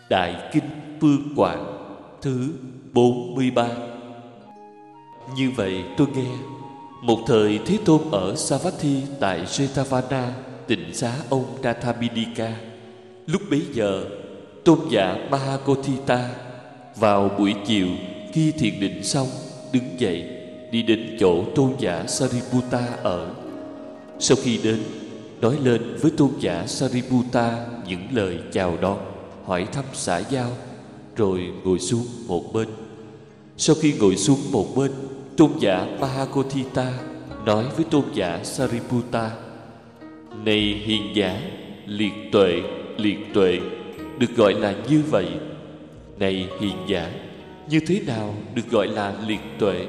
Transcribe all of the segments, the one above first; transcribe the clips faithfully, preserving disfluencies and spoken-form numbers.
Đại Kinh Phương Quảng thứ bốn mươi ba. Như vậy tôi nghe, một thời Thế Tôn ở Savatthi tại Jetavana, tịnh xá ông Nathamidika. Lúc bấy giờ, tôn giả Mahakotthita vào buổi chiều khi thiền định xong, đứng dậy đi đến chỗ tôn giả Sariputta ở. Sau khi đến, nói lên với tôn giả Sariputta những lời chào đón, hỏi thăm xã giao, rồi ngồi xuống một bên. Sau khi ngồi xuống một bên, tôn giả Mahakotthita nói với tôn giả Sariputta: Này hiền giả, liệt tuệ, liệt tuệ, được gọi là như vậy. Này hiền giả, như thế nào được gọi là liệt tuệ?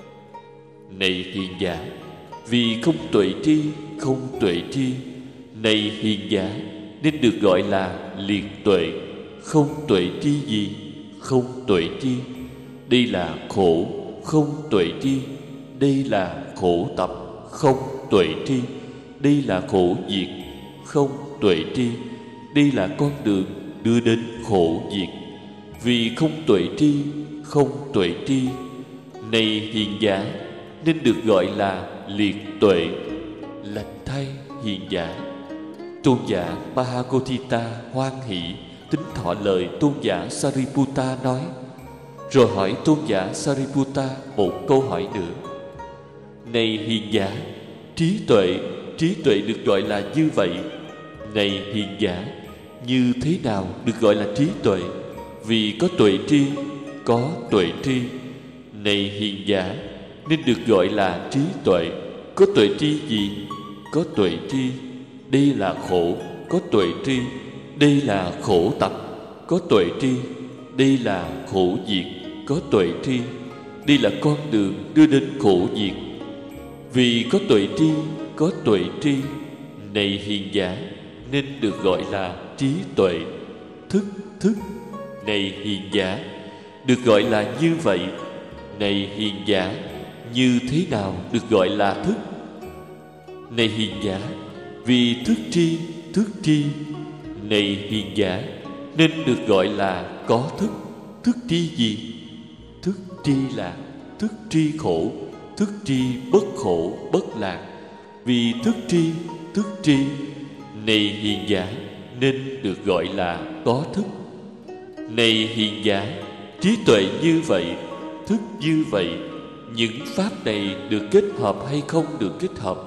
Này hiền giả, vì không tuệ tri, không tuệ tri. Này hiền giả, nên được gọi là liệt tuệ. Không tuệ tri gì? Không tuệ tri. Đây là khổ. Không tuệ tri. Đây là khổ tập. Không tuệ tri. Đây là khổ diệt. Không tuệ tri. Đây là con đường đưa đến khổ diệt. Vì không tuệ tri, không tuệ tri. Này hiền giả, nên được gọi là liệt tuệ. Lành thay hiền giả. Tôn giả Mahakotthita hoan hỷ tín thọ lời tôn giả Sariputta nói, rồi hỏi tôn giả Sariputta một câu hỏi nữa: Này hiền giả, trí tuệ, trí tuệ được gọi là như vậy. Này hiền giả, như thế nào được gọi là trí tuệ? Vì có tuệ tri, có tuệ tri. Này hiền giả, nên được gọi là trí tuệ. Có tuệ tri gì? Có tuệ tri. Đây là khổ. Có tuệ tri. Đây là khổ tập. Có tuệ tri. Đây là khổ diệt. Có tuệ tri. Đây là con đường đưa đến khổ diệt. Vì có tuệ tri, có tuệ tri. Này hiền giả, nên được gọi là trí tuệ. Thức, thức. Này hiền giả, được gọi là như vậy. Này hiền giả, như thế nào được gọi là thức? Này hiền giả, vì thức tri, thức tri. Này hiền giả, nên được gọi là có thức. Thức tri gì? Thức tri là thức tri khổ, thức tri bất khổ, bất lạc. Vì thức tri, thức tri. Này hiền giả, nên được gọi là có thức. Này hiền giả, trí tuệ như vậy, thức như vậy, những pháp này được kết hợp hay không được kết hợp?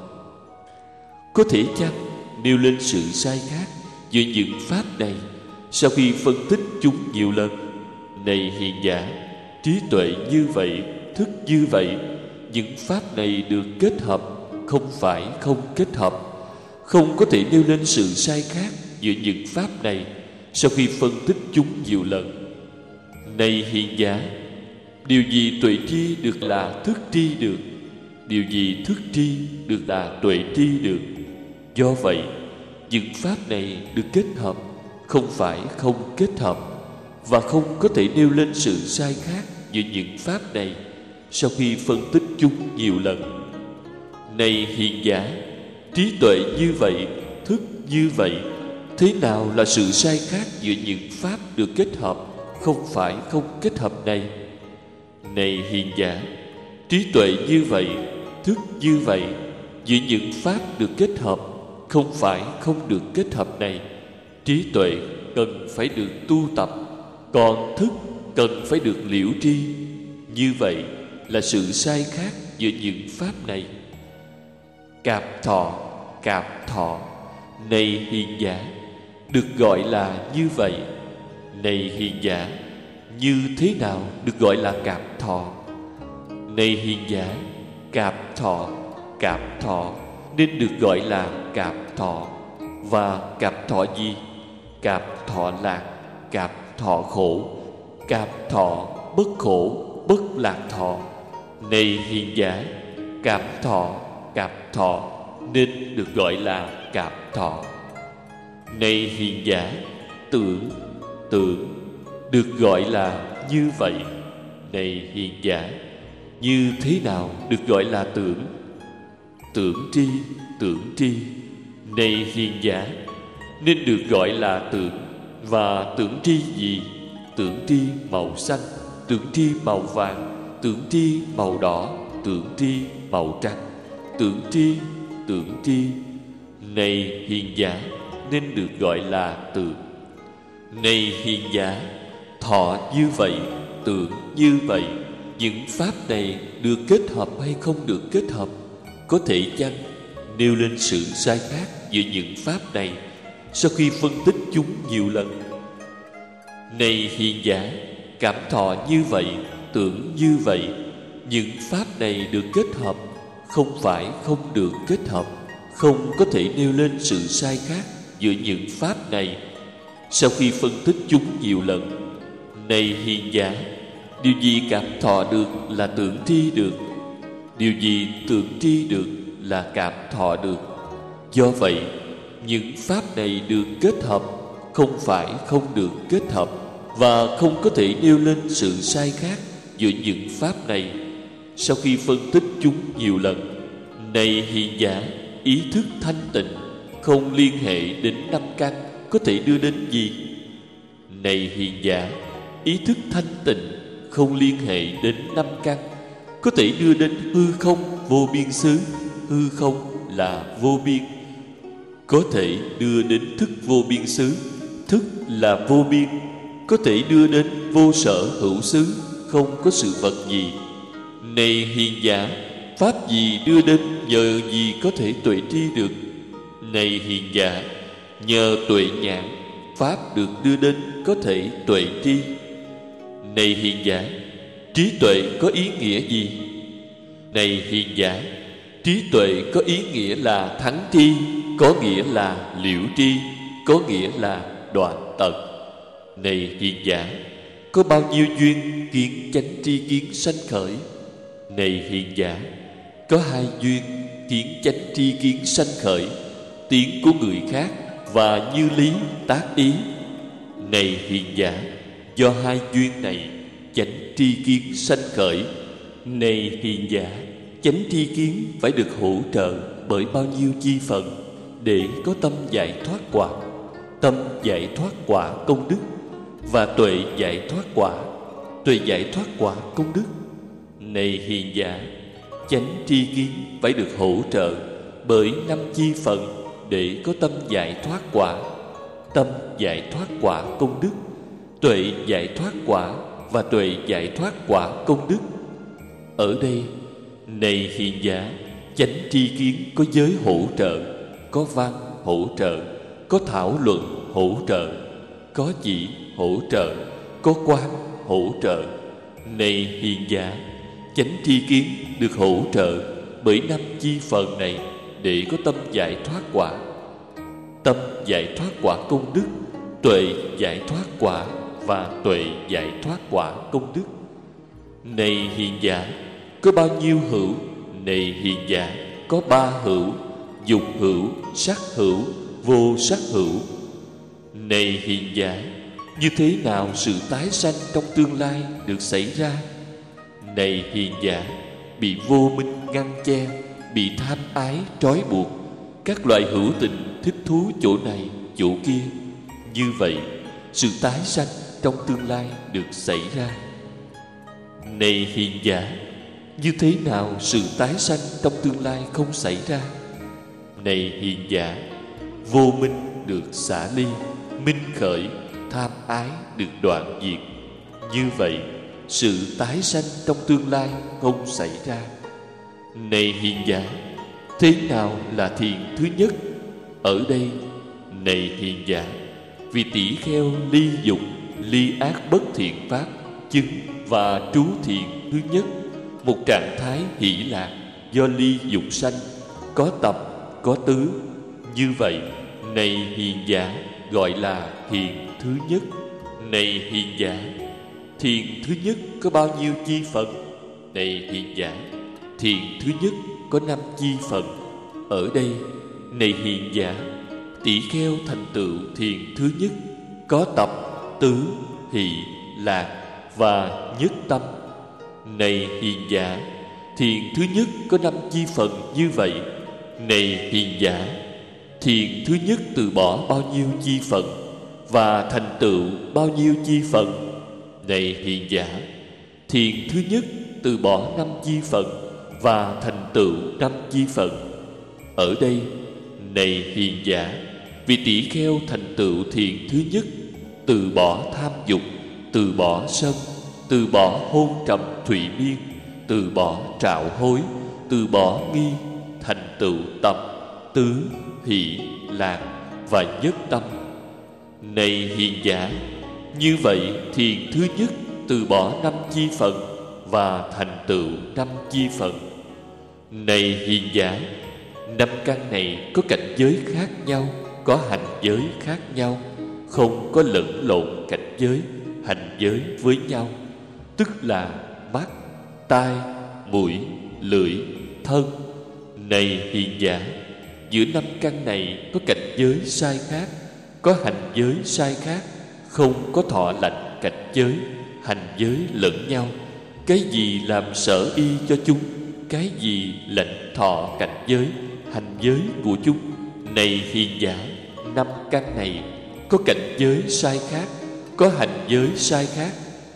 Có thể chăng nêu lên sự sai khác giữa những pháp này sau khi phân tích chúng nhiều lần? Này hiền giả, trí tuệ như vậy, thức như vậy, những pháp này được kết hợp, không phải không kết hợp. Không có thể nêu lên sự sai khác giữa những pháp này sau khi phân tích chúng nhiều lần. Này hiền giả, điều gì tuệ tri được là thức tri được? Điều gì thức tri được là tuệ tri được? Do vậy, những pháp này được kết hợp, không phải không kết hợp, và không có thể nêu lên sự sai khác giữa những pháp này sau khi phân tích chúng nhiều lần. Này hiền giả, trí tuệ như vậy, thức như vậy, thế nào là sự sai khác giữa những pháp được kết hợp, không phải không kết hợp này? Này hiền giả, trí tuệ như vậy, thức như vậy, giữa những pháp được kết hợp, không phải không được kết hợp này. Trí tuệ cần phải được tu tập, còn thức cần phải được liễu tri. Như vậy là sự sai khác giữa những pháp này. Cạp thọ, cạp thọ. Này hiền giả, được gọi là như vậy. Này hiền giả, như thế nào được gọi là cạp thọ? Này hiền giả, cạp thọ, cạp thọ, nên được gọi là cạp thọ. Và cạp thọ gì? Cạp thọ lạc, cạp thọ khổ, cạp thọ bất khổ, bất lạc thọ. Này hiền giả, cạp thọ, cạp thọ, nên được gọi là cạp thọ. Này hiền giả, tưởng, tưởng, được gọi là như vậy. Này hiền giả, như thế nào được gọi là tưởng? Tưởng tri, tưởng tri. Này hiền giả, nên được gọi là tưởng. Và tưởng tri gì? Tưởng tri màu xanh, tưởng tri màu vàng, tưởng tri màu đỏ, tưởng tri màu trắng, tưởng tri, tưởng tri. Này hiền giả, nên được gọi là tượng. Này hiền giả, thọ như vậy, tưởng như vậy. Những pháp này được kết hợp hay không được kết hợp? Có thể chăng nêu lên sự sai khác giữa những pháp này sau khi phân tích chúng nhiều lần? Này hiền giả, cảm thọ như vậy, tưởng như vậy. Những pháp này được kết hợp, không phải không được kết hợp. Không có thể nêu lên sự sai khác giữa những pháp này sau khi phân tích chúng nhiều lần. Này hiền giả, điều gì cảm thọ được là tưởng tri được, điều gì tưởng tri được là cảm thọ được. Do vậy, những pháp này được kết hợp, không phải không được kết hợp, và không có thể nêu lên sự sai khác giữa những pháp này sau khi phân tích chúng nhiều lần. Này hiền giả, ý thức thanh tịnh không liên hệ đến năm căn có thể đưa đến gì? Này hiền giả, ý thức thanh tịnh không liên hệ đến năm căn có thể đưa đến hư không vô biên xứ. Hư không là vô biên, có thể đưa đến thức vô biên xứ. Thức là vô biên, có thể đưa đến vô sở hữu xứ, không có sự vật gì. Này hiền giả, pháp gì đưa đến, nhờ gì có thể tuệ tri được? Này hiền giả, nhờ tuệ nhãn, pháp được đưa đến có thể tuệ tri. Này hiền giả, trí tuệ có ý nghĩa gì? Này hiền giả, trí tuệ có ý nghĩa là thắng tri, có nghĩa là liễu tri, có nghĩa là đoạn tận. Này hiền giả, có bao nhiêu duyên kiến chánh tri kiến sanh khởi? Này hiền giả, có hai duyên kiến chánh tri kiến sanh khởi: tiếng của người khác và như lý tác ý. Này hiền giả, do hai duyên này chánh tri kiến sanh khởi. Này hiền giả, chánh tri kiến phải được hỗ trợ bởi bao nhiêu chi phần để có tâm giải thoát quả? Tâm giải thoát quả công đức và tuệ giải thoát quả. Tuệ giải thoát quả công đức. Này hiền giả, chánh tri kiến phải được hỗ trợ bởi năm chi phần để có tâm giải thoát quả. Tâm giải thoát quả công đức, tuệ giải thoát quả và tuệ giải thoát quả công đức. Ở đây, này hiền giả, chánh tri kiến có giới hỗ trợ, có văn hỗ trợ, có thảo luận hỗ trợ, có chỉ hỗ trợ, có quán hỗ trợ. Này hiền giả, chánh tri kiến được hỗ trợ bởi năm chi phần này để có tâm giải thoát quả. Tâm giải thoát quả công đức, tuệ giải thoát quả và tuệ giải thoát quả công đức. Này hiền giả, có bao nhiêu hữu? Này hiền giả, có ba hữu: dục hữu, sắc hữu, vô sắc hữu. Này hiền giả, như thế nào sự tái sanh trong tương lai được xảy ra? Này hiền giả, bị vô minh ngăn che, bị tham ái trói buộc, các loại hữu tình thích thú chỗ này chỗ kia. Như vậy, sự tái sanh trong tương lai được xảy ra. Này hiền giả, như thế nào sự tái sanh trong tương lai không xảy ra? Này hiền giả, vô minh được xả ly, minh khởi, tham ái được đoạn diệt. Như vậy, sự tái sanh trong tương lai không xảy ra. Này hiền giả, thế nào là thiền thứ nhất? Ở đây, này hiền giả, vì tỷ kheo ly dục, ly ác bất thiện pháp, chứng và trú thiền thứ nhất, một trạng thái hỷ lạc do ly dục sanh, có tập, có tứ. Như vậy, này hiền giả, gọi là thiền thứ nhất. Này hiền giả, thiền thứ nhất có bao nhiêu chi phần? Này hiền giả, thiền thứ nhất có năm chi phần. Ở đây, này hiền giả, tỷ kheo thành tựu thiền thứ nhất có tập, tứ, hỷ, lạc và nhất tâm. Này hiền giả, thiền thứ nhất có năm chi phần như vậy. Này hiền giả, thiền thứ nhất từ bỏ bao nhiêu chi phần? và thành tựu bao nhiêu chi phần? Này hiền giả, thiền thứ nhất từ bỏ năm chi phần và thành tựu năm chi phần. Ở đây, này hiền giả, vị tỷ kheo thành tựu thiền thứ nhất, từ bỏ tham dục, từ bỏ sân, từ bỏ hôn trầm thụy miên, từ bỏ trạo hối, từ bỏ nghi, thành tựu tập, tứ, hỷ, lạc và nhất tâm. Này hiền giả, như vậy thiền thứ nhất từ bỏ năm chi phần và thành tựu năm chi phần. Này hiền giả, năm căn này có cảnh giới khác nhau, có hành giới khác nhau, không có lẫn lộn cảnh giới, hành giới với nhau, tức là mắt, tai, mũi, lưỡi, thân. Này hiền giả, giữa năm căn này có cảnh giới sai khác, có hành giới sai khác, không có thọ lãnh cảnh giới, hành giới lẫn nhau. Cái gì làm sở y cho chúng, cái gì lãnh thọ cảnh giới, hành giới của chúng. Này hiền giả, năm căn này có cảnh giới sai khác, có hành giới sai khác,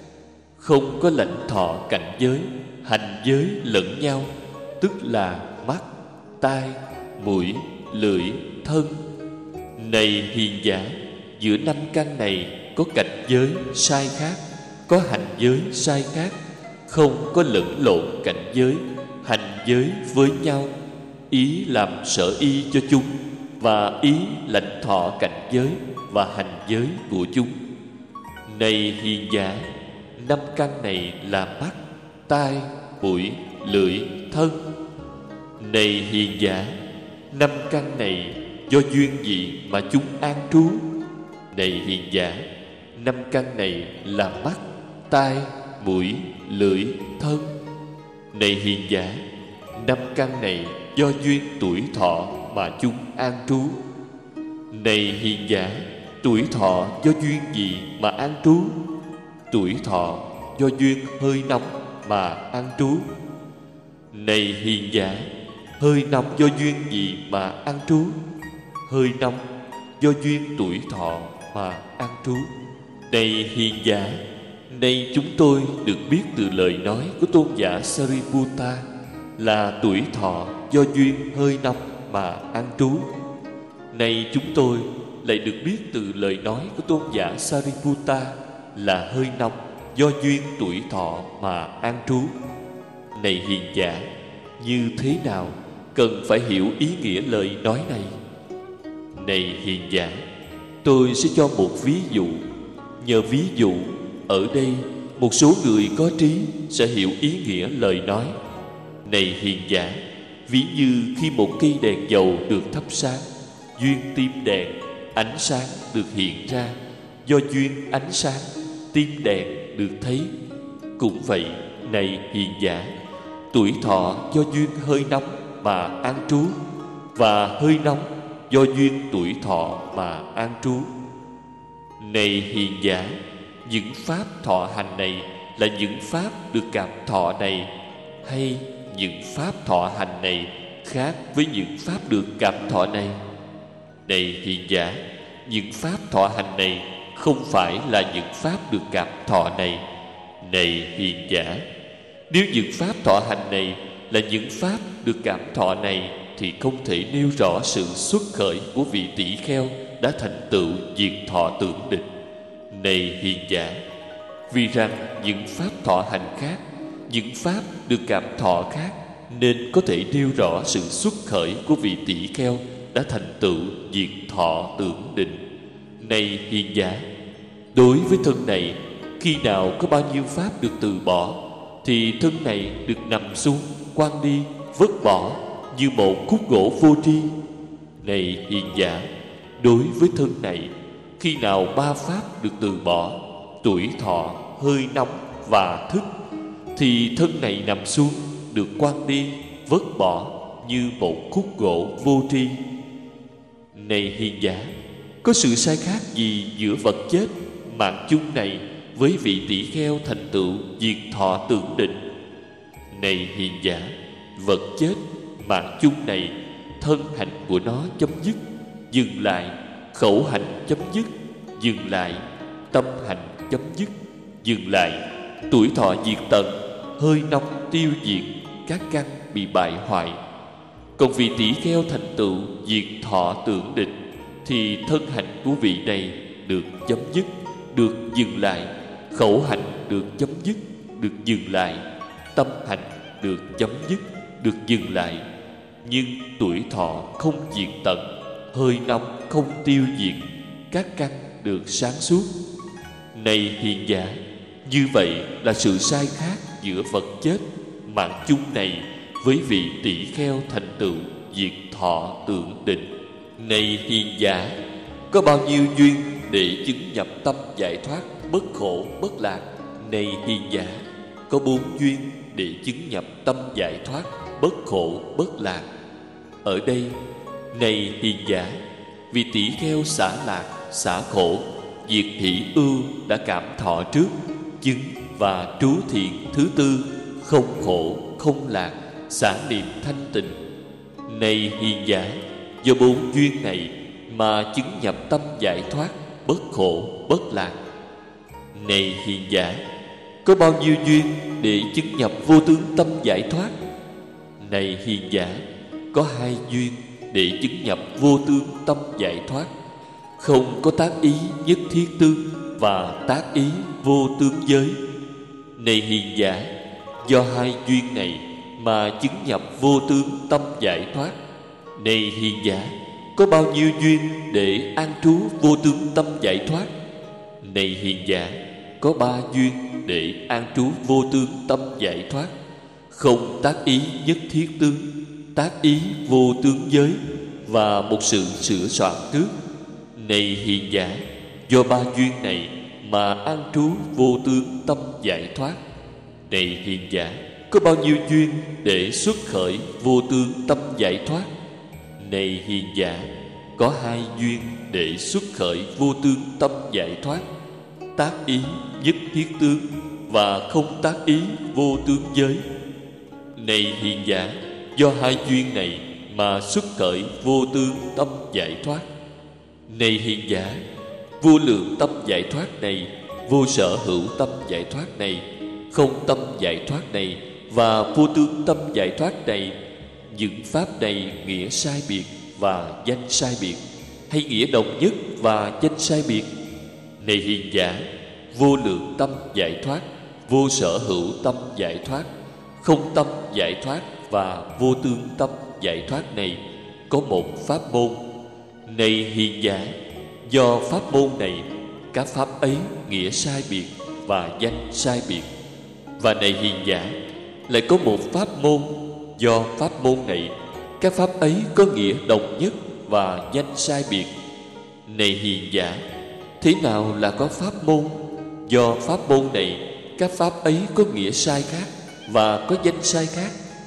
không có lãnh thọ cảnh giới, hành giới lẫn nhau, tức là mắt, tai, mũi, lưỡi, thân. Này hiền giả, giữa năm căn này có cảnh giới sai khác, có hành giới sai khác, không có lẫn lộn cảnh giới, hành giới với nhau. Ý làm sở y cho chúng và ý lãnh thọ cảnh giới và hành giới của chúng. Này hiền giả, năm căn này là mắt, tai, mũi, lưỡi, thân. Này hiền giả, năm căn này do duyên gì mà chúng an trú? Này hiền giả, năm căn này là mắt, tai, mũi, lưỡi, thân. Này hiền giả, năm căn này do duyên tuổi thọ mà chúng an trú. Này hiền giả, tuổi thọ do duyên gì mà an trú? Tuổi thọ do duyên hơi nóng mà an trú. Này hiền giả, hơi nóng do duyên gì mà an trú? Hơi nóng do duyên tuổi thọ mà an trú. Này hiền giả, nay chúng tôi được biết từ lời nói của tôn giả Sariputta là tuổi thọ do duyên hơi nóng mà an trú. Nay chúng tôi lại được biết từ lời nói của tôn giả Sariputta là hơi nóng do duyên tuổi thọ mà an trú. Này hiền giả, như thế nào cần phải hiểu ý nghĩa lời nói này? Này hiền giả, tôi sẽ cho một ví dụ. Nhờ ví dụ, ở đây một số người có trí sẽ hiểu ý nghĩa lời nói. Này hiền giả, ví như khi một cây đèn dầu được thắp sáng, duyên tim đèn, ánh sáng được hiện ra. Do duyên ánh sáng, tim đèn được thấy. Cũng vậy, này hiền giả, tuổi thọ do duyên hơi nóng mà an trú, và hơi nóng do duyên tuổi thọ mà an trú. Này hiền giả, những pháp thọ hành này là những pháp được cảm thọ này, hay những pháp thọ hành này khác với những pháp được cảm thọ này? Này hiền giả, những pháp thọ hành này không phải là những pháp được cảm thọ này. Này hiền giả, nếu những pháp thọ hành này là những pháp được cảm thọ này thì không thể nêu rõ sự xuất khởi của vị tỷ kheo đã thành tựu diệt thọ tưởng định. Này hiền giả, vì rằng những pháp thọ hành khác, những pháp được cảm thọ khác, nên có thể nêu rõ sự xuất khởi của vị tỷ kheo đã thành tựu diệt thọ tưởng định. Này hiền giả, đối với thân này, khi nào có bao nhiêu pháp được từ bỏ, thì thân này được nằm xuống, quăng đi, vứt bỏ như một khúc gỗ vô tri. Này hiền giả, đối với thân này, khi nào ba pháp được từ bỏ, tuổi thọ, hơi nóng và thức, thì thân này nằm xuống, được quăng đi, vứt bỏ như một khúc gỗ vô tri. Này hiền giả, có sự sai khác gì giữa vật chết, mạng chung này với vị tỷ kheo thành tựu diệt thọ tưởng định? Này hiền giả, vật chết, mạng chung này, thân hành của nó chấm dứt, dừng lại, khẩu hành chấm dứt, dừng lại, tâm hành chấm dứt, dừng lại, tuổi thọ diệt tận, hơi nóng tiêu diệt, các căn bị bại hoại. Còn vị tỷ kheo thành tựu diệt thọ tưởng định thì thân hành của vị này được chấm dứt, được dừng lại, khẩu hành được chấm dứt, được dừng lại, tâm hành được chấm dứt, được dừng lại. Nhưng tuổi thọ không diệt tận, hơi nóng không tiêu diệt, các căn được sáng suốt. Này hiền giả, như vậy là sự sai khác giữa vật chết mạng chung này với vị tỷ kheo thành tựu diệt thọ tưởng định. Này hiền giả, có bao nhiêu duyên để chứng nhập tâm giải thoát bất khổ bất lạc? Này hiền giả, có bốn duyên để chứng nhập tâm giải thoát bất khổ bất lạc. Ở đây, này hiền giả, vì tỷ kheo xả lạc, xả khổ, diệt hỷ ưu đã cảm thọ trước, chứng và trú thiện thứ tư, không khổ, không lạc, xả niệm thanh tịnh. Này hiền giả, do bốn duyên này mà chứng nhập tâm giải thoát bất khổ bất lạc. Này hiền giả, có bao nhiêu duyên để chứng nhập vô tướng tâm giải thoát? Này hiền giả, có hai duyên để chứng nhập vô tướng tâm giải thoát, không có tác ý nhất thiết tương và tác ý vô tướng giới. Này hiền giả, do hai duyên này mà chứng nhập vô tướng tâm giải thoát. Này hiền giả, có bao nhiêu duyên để an trú vô tướng tâm giải thoát? Này hiền giả, có ba duyên để an trú vô tướng tâm giải thoát, không tác ý nhất thiết tương, tác ý vô tướng giới và một sự sửa soạn trước. Này hiền giả, do ba duyên này mà an trú vô tướng tâm giải thoát. Này hiền giả, có bao nhiêu duyên để xuất khởi vô tướng tâm giải thoát? Này hiền giả, có hai duyên để xuất khởi vô tướng tâm giải thoát, tác ý nhất thiết tướng và không tác ý vô tướng giới. Này hiền giả, do hai duyên này mà xuất khởi vô tướng tâm giải thoát. Này hiền giả, vô lượng tâm giải thoát này, vô sở hữu tâm giải thoát này, không tâm giải thoát này và vô tướng tâm giải thoát này, những pháp này nghĩa sai biệt và danh sai biệt, hay nghĩa đồng nhất và danh sai biệt? Này hiền giả, vô lượng tâm giải thoát, vô sở hữu tâm giải thoát, không tâm giải thoát và vô tướng tâm giải thoát này có một pháp môn. Này hiền giả, do pháp môn này, các pháp ấy nghĩa sai biệt và danh sai biệt. Và này hiền giả, lại có một pháp môn, do pháp môn này, các pháp ấy có nghĩa đồng nhất và danh sai biệt. Này hiền giả, thế nào là có pháp môn? Do pháp môn này, các pháp ấy có nghĩa sai khác và có danh sai khác.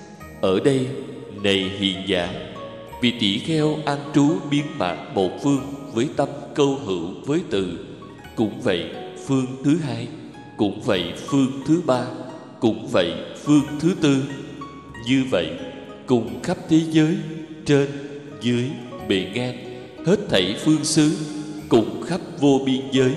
Ở đây, này hiền giả, vì tỷ kheo an trú biến mạng một phương với tâm câu hữu với từ, cũng vậy phương thứ hai, cũng vậy phương thứ ba, cũng vậy phương thứ tư. Như vậy, cùng khắp thế giới, trên, dưới, bề ngang, hết thảy phương xứ, cùng khắp vô biên giới.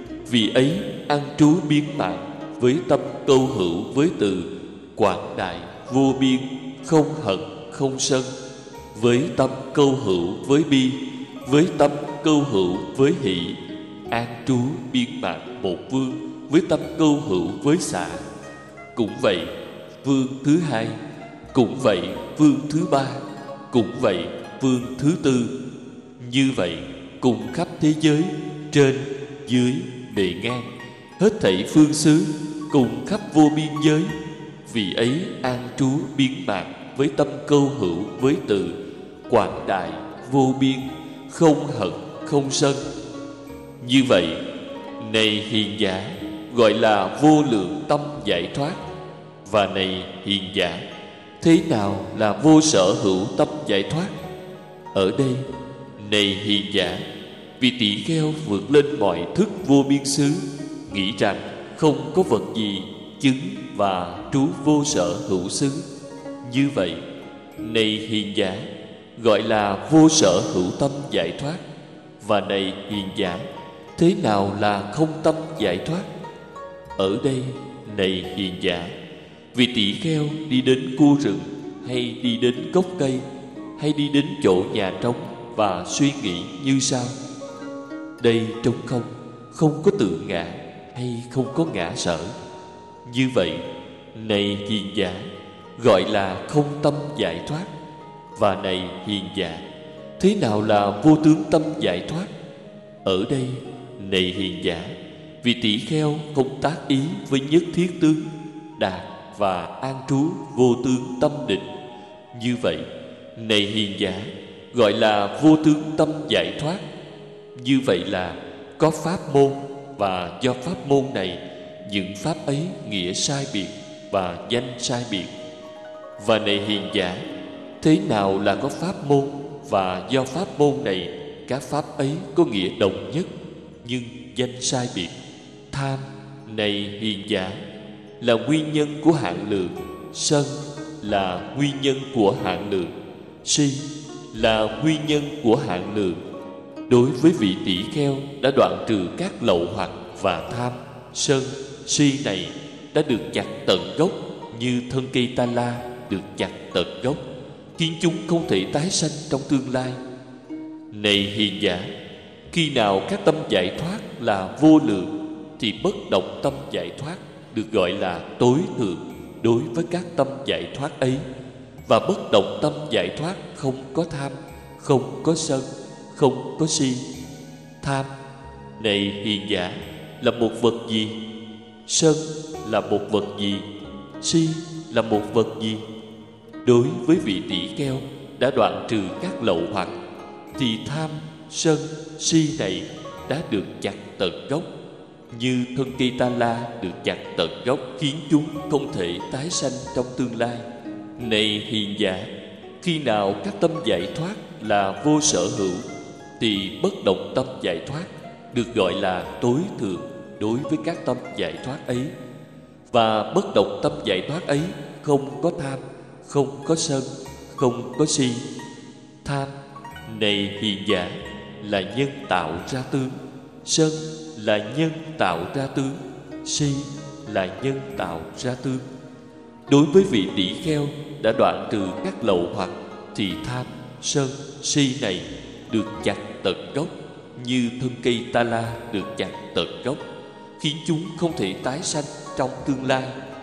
Vì ấy an trú biến mạng với tâm câu hữu với từ, quảng đại vô biên, không hận không sân, với tâm câu hữu với bi, với tâm câu hữu với hỷ. An trú biên mạng một vương với tâm câu hữu với xả. Cũng vậy vương thứ hai, cũng vậy vương thứ ba, cũng vậy vương thứ tư. Như vậy cùng khắp thế giới, trên, dưới, bề ngang, hết thảy phương xứ, cùng khắp vô biên giới. Vì ấy an trú biến mạng với tâm câu hữu với từ, quảng đại vô biên, không hận không sân. Như vậy, này hiền giả, gọi là vô lượng tâm giải thoát. Và này hiền giả, thế nào là vô sở hữu tâm giải thoát? Ở đây, này hiền giả, vì tỷ kheo vượt lên mọi thức vô biên xứ, nghĩ rằng không có vật gì chứng và trú vô sở hữu xứ. Như vậy, này hiền giả, gọi là vô sở hữu tâm giải thoát. Và này hiền giả, thế nào là không tâm giải thoát? Ở đây, này hiền giả, vị tỷ kheo đi đến cua rừng, hay đi đến gốc cây, hay đi đến chỗ nhà trống và suy nghĩ như sau: đây trống không, không có tự ngã hay không có ngã sở. Như vậy, này hiền giả, gọi là không tâm giải thoát. Và này hiền giả, thế nào là vô tướng tâm giải thoát? Ở đây, này hiền giả, vị tỷ kheo không tác ý với nhất thiết tướng, đạt và an trú vô tướng tâm định. Như vậy, này hiền giả, gọi là vô tướng tâm giải thoát. Như vậy là có pháp môn, và do pháp môn này, những pháp ấy nghĩa sai biệt và danh sai biệt. Và này hiền giả, thế nào là có pháp môn, và do pháp môn này, các pháp ấy có nghĩa đồng nhất, nhưng danh sai biệt? Tham, này hiền giả, là nguyên nhân của hạn lượng. Sân là nguyên nhân của hạn lượng. Si là nguyên nhân của hạn lượng. Đối với vị tỷ kheo đã đoạn trừ các lậu hoặc và tham, sân, si này đã được chặt tận gốc, như thân cây ta la được chặt tận gốc, khiến chúng không thể tái sanh trong tương lai. Này hiền giả, khi nào các tâm giải thoát là vô lượng, thì bất động tâm giải thoát được gọi là tối thượng đối với các tâm giải thoát ấy. Và bất động tâm giải thoát không có tham, không có sân, không có si. Tham, này hiền giả, là một vật gì? Sân là một vật gì? Si là một vật gì? Đối với vị tỷ kheo đã đoạn trừ các lậu hoặc, thì tham, sân, si này đã được chặt tận gốc, như thân cây ta la được chặt tận gốc, khiến chúng không thể tái sanh trong tương lai. Này hiền giả, khi nào các tâm giải thoát là vô sở hữu, thì bất động tâm giải thoát được gọi là tối thượng đối với các tâm giải thoát ấy. Và bất động tâm giải thoát ấy không có tham, không có sân, không có si. Tham, này hiền giả, là nhân tạo ra tướng. Sân là nhân tạo ra tướng. Si là nhân tạo ra tướng. Đối với vị tỷ kheo đã đoạn trừ các lậu hoặc, thì tham, sân, si này được chặt tận gốc, như thân cây ta la được chặt tận gốc, khiến chúng không thể tái sanh trong tương lai.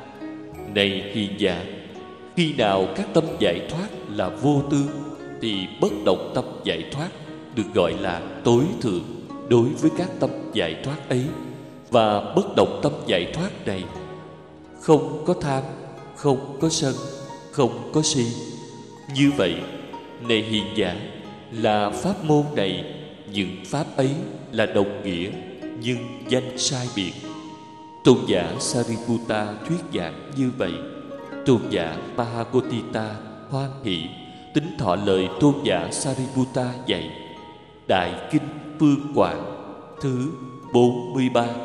Này hiền giả, khi nào các tâm giải thoát là vô tướng, thì bất động tâm giải thoát được gọi là tối thượng đối với các tâm giải thoát ấy. Và bất động tâm giải thoát này không có tham, không có sân, không có si. Như vậy, này hiền giả, là pháp môn này, những pháp ấy là đồng nghĩa, nhưng danh sai biệt. Tôn giả Sariputta thuyết giảng như vậy. Tôn giả Mahakotita hoan hỷ tín thọ lời tôn giả Sariputta dạy. Đại kinh Phương Quảng thứ bốn mươi ba.